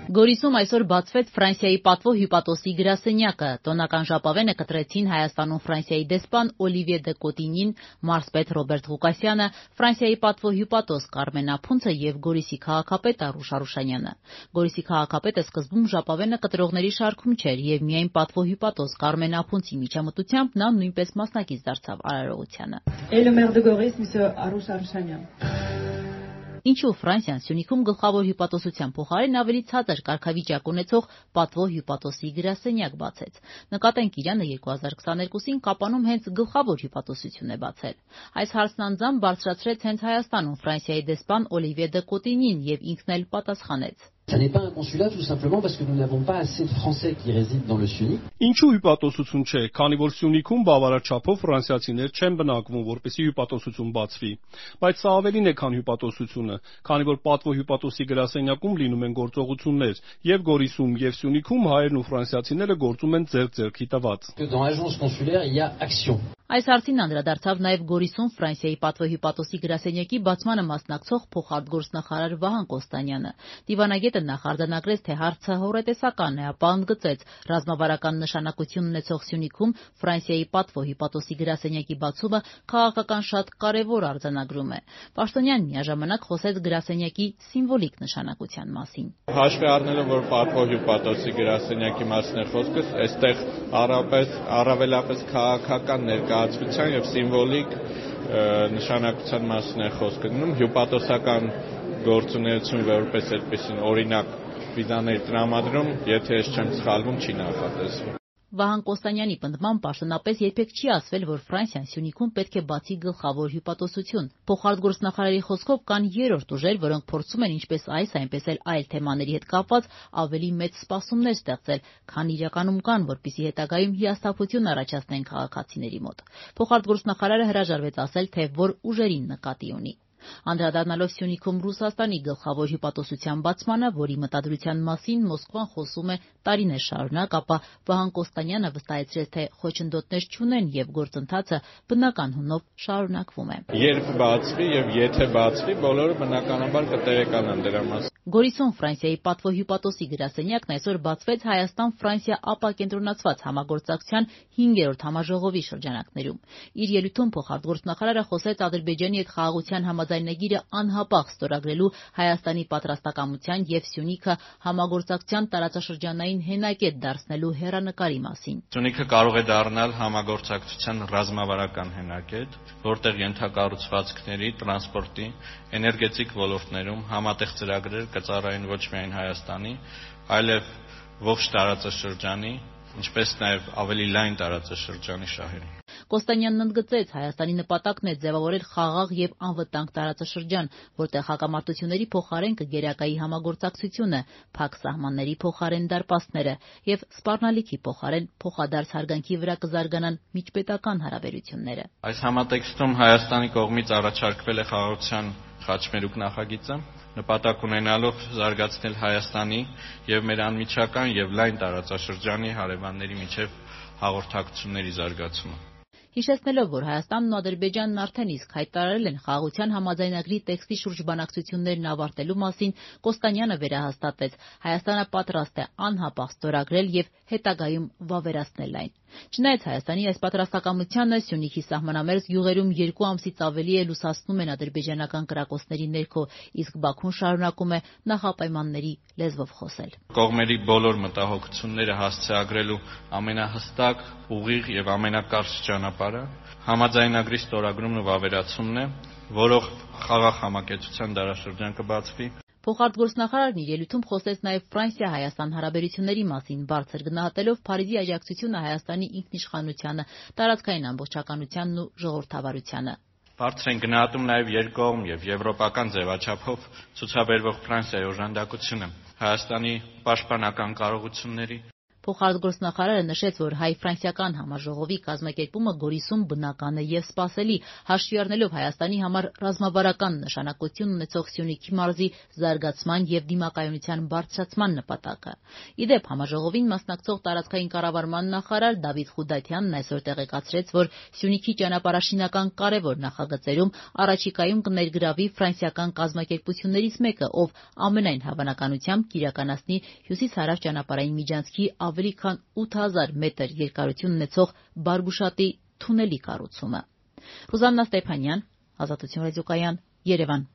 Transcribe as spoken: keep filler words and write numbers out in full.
Գորիսում այսօր բացվեց Ֆրանսիայի պատվո հյուպատոսի գրասենյակը։ Տոնական ժապավենը կտրեցին Հայաստանում Ֆրանսիայի դեսպան Օլիվիե դե Կոտինին, մարզպետ Ռոբերտ Ղուկասյանը, Ֆրանսիայի պատվո հյուպատոս Կարմեն Ափունցը եւ Գորիսի քաղաքապետ Արուշ Արուշանյանը։ Գորիսի քաղաքապետը սկզբում ժապավենը կտրողների շարքում չէր եւ միայն պատվո հյուպատոս Կարմեն Ափունցի միջամտությամբ նա նույնպես մասնակից դարձավ արարողությանը։ Ինչու Ֆրանսիան Սյունիքում գլխավոր հյուպատոսության փոխարեն ավելի ցածր կարգավիճակ ունեցող պատվո հյուպատոսի գրասենյակ բացեց։ Նկատենք Իրանը երկու հազար քսաներկուսին Կապանում հենց գլխավոր հյուպատոսություն է բացել։ Այս հարցն անձամբ բարձրացրեց հենց Հայաստանում Ֆրանսիայի դեսպան Օլիվիե դե Կոտինին եւ ինքն էլ պատասխանեց. Ça n'est pas un consulat tout simplement parce que nous n'avons pas assez de Français qui résident dans le Sunic. Ինչու հյուպատոսություն չէ, քանի որ Սյունիքում բավարար չափով ֆրանսիացիներ չեն բնակվում, որպեսզի հյուպատոսություն բացվի։ Բայց սա ավելին է, քան հյուպատոսությունը, քանի որ պատվո հյուպատոսի գրասենյակում լինում են գործողություններ, եւ Գորիսում, եւ Սյունիքում հայերն ու ֆրանսիացիները գործում են ձեռք-ձեռքի տված։ Dans l'agence consulaire, il y a action. Այս հարցին անդրադարձավ նաև Գորիսում Ֆրանսիայի պատվո հյուպատոսի գրասենյակի բացմանը մասնակցող փոխարտգործնախարար Վահան Կոստանյանը։ Դիվանագետը նախ արձանագրեց, թե հարցը հորետեսական է, ապա ընդգծեց, ռազմավարական նշանակություն ունեցող Սյունիքում Ֆրանսիայի պատվո հյուպատոսի գրասենյակի բացումը քաղաքական շատ կարևոր արձանագրում է։ Պաշտոնյանն միաժամանակ խոսեց գրասենյակի սիմվոլիկ նշանակության մասին։ Հաշվի առնելով, որ պատվո հյուպատոսի գրասենյակի մասին է խոսքը, այստեղ առավելապես քաղաքական ներկայացության եւ սիմվոլիկ նշանակության մասին է խոսքը գնում, հյուպատոսական գործունեություն որպես այդպեսին օրինակ վիզաների տրամադրում, եթե ես չեմ սխալվում, չի նախատեսվում։ Վահան Կոստանյանի պնդմամբ պաշտոնապես երբեք չի ասվել, որ Ֆրանսիան Սյունիքում պետք է բացի գլխավոր հյուպատոսություն։ Փոխարտգործնախարարի խոսքով կան երրորդ ուժեր, որոնք փորձում են ինչպես այս, այնպես էլ այլ թեմաների հետ կապված ավելի մեծ սպասումներ ստեղծել, քան իրականում կան, որպեսզի հետագայում հիասթափություն առաջացնեն քաղաքացիների մոտ։ Փոխարտգործնախարարը հրաժարվեց ասել, թե որ ուժերին նկատի ունի։ Անդրադառնալով Սյունիքում Ռուսաստանի գլխավոր հյուպատոսության բացմանը, որի մտադրության մասին Մոսկվան խոսում է տարիներ շարունակ, ապա Վահան Կոստանյանը վստահեցրեց, թե խոչընդոտներ չունեն եւ գործընթացը բնական հունով շարունակվում է։ Երբ բացվի եւ եթե բացվի, բոլորը բնականաբար կտեղեկանան դրա մասին։ Գորիսում Ֆրանսիայի պատվո հյուպատոսի գրասենյակն այսօր բացվեց Հայաստան-Ֆրանսիա ապակենտրոնացված համագործակցության հինգերորդ համաժողովի շրջանակներում։ Իր ելույթում փոխարտգործնախարարը խոսեց Ադրբեջանի հետ խաղաղության համաձայնագիրը անհապաղ ստորագրելու Հայաստանի պատրաստակամության եւ Սյունիքը համագործակցության տարածաշրջանային հենակետ դարձնելու հեռանկարի մասին։ Սյունիքը կարող է դառնալ համագործակցության ռազմավարական հենակետ, որտեղ ենթակառուցվածքների, տրանսպորտի, էներգետիկ ոլորտներում համատեղ ծրագրեր կծառայեն ոչ միայն Հայաստանի, այլև ողջ տարածաշրջանի, ինչպես նաև ավելի լայն տարածաշրջանի շահերին։ Կոստանյանն ընդգծեց, Հայաստանի նպատակն է ձևավորել խաղաղ եւ անվտանգ տարածաշրջան, որտեղ հակամարտությունների փոխարեն կգերակայի համագործակցությունը, փակ սահմանների փոխարեն դարպասները եւ սպառնալիքի փոխարեն փոխադարձ հարգանքի վրա կզարգանան միջպետական հարաբերությունները։ Այս համատեքստում Հայաստանի կողմից առաջարկվել է խաղաղության խաչմերուկ նախագիծը, նպատակ ունենալով զարգացնել Հայաստանի եւ մեր անմիջական եւ լայն տարածաշրջանի հարևանների միջև հաղորդակցությունների զարգացումը։ Հիշեցնելով, որ Հայաստանն ու Ադրբեջանն արդեն իսկ հայտարարել են խաղաղության համաձայնագրի տեքստի շուրջ բանակցություններն ավարտելու մասին, Կոստանյանը վերահաստատեց, Հայաստանը պատրաստ է անհապաղ ստորագրել եւ հետագայում վավերացնել այն։ Չնայած Հայաստանի այս պատրաստակամությանը Սյունիքի սահմանամերձ գյուղերում երկու ամսից ավելի է լուսացնում են ադրբեջանական կրակոցների ներքո, իսկ Բաքուն շարունակում է նախապայմանների լեզվով խոսել։ Կողմերի բոլոր մտահոգությունները հասցեագրելու ամենահստակ, ուղիղ եւ ամենակարճ ճանապարհը համաձայնագրի ստորագրումն ու վավերացումն է, որով խաղաղ համակեցության դարաշրջան կբացվի։ Փոխարտգործնախարարն իր ելույթում խոսեց նաև Ֆրանսիա-Հայաստան հարաբերությունների մասին, բարձր գնահատելով Փարիզի աջակցությունը Հայաստանի ինքնիշխանությանը, տարածքային ամբողջականությանն ու ժողովրդավարությանը։ Բարձր են գնահատում նաև երկկողմ եւ եվրոպական ձևաչափով ցուցաբերվող Ֆրանսիայի օժանդակությունը Հայաստանի պաշտպանական կարողությունների։ Փոխարտգործնախարարը նշեց, որ հայ-ֆրանսիական համաժողովի կազմակերպումը Գորիսում բնական է եւ սպասելի, հաշվի առնելով Հայաստանի համար ռազմավարական նշանակություն ունեցող Սյունիքի մարզի զարգացման եւ դիմակայունության բարձրացման նպատակը։ Ի դեպ, համաժողովին մասնակցող տարածքային կառավարման նախարար Դավիթ Խուդատյանն այսօր տեղեկացրեց, որ Սյունիքի ճանապարհաշինական կարևոր նախագծերում առաջիկայում կներգրավի ֆրանսիական կազմակերպություններից մեկը, ով ամենայն հավանականությամբ կիրականացնի հյուսիս-հարավ ճանապարհային միջանցքի ավելի քան ութ հազար մետր երկարություն ունեցող Բարգուշատի թունելի կառուցումը։ Ռուզաննա Ստեփանյան, Ազատություն ռադիոկայան, Երևան։